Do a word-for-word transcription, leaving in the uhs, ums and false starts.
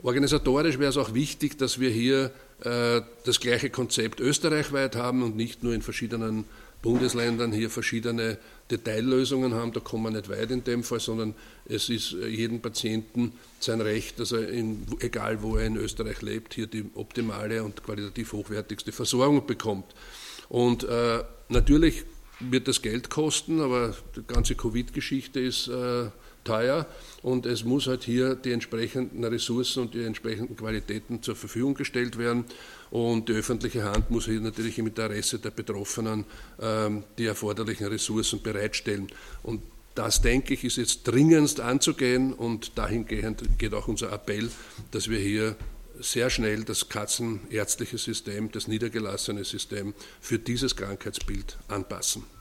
Organisatorisch wäre es auch wichtig, dass wir hier äh, das gleiche Konzept österreichweit haben und nicht nur in verschiedenen Bundesländern hier verschiedene Detaillösungen haben. Da kommen wir nicht weit in dem Fall, sondern es ist jedem Patienten sein Recht, dass er, in, egal wo er in Österreich lebt, hier die optimale und qualitativ hochwertigste Versorgung bekommt. Und äh, natürlich wird das Geld kosten, aber die ganze Covid-Geschichte ist äh, teuer und es muss halt hier die entsprechenden Ressourcen und die entsprechenden Qualitäten zur Verfügung gestellt werden und die öffentliche Hand muss hier natürlich im Interesse der Betroffenen ähm, die erforderlichen Ressourcen bereitstellen. Und das, denke ich, ist jetzt dringendst anzugehen und dahingehend geht auch unser Appell, dass wir hier sehr schnell das kassenärztliche System, das niedergelassene System für dieses Krankheitsbild anpassen.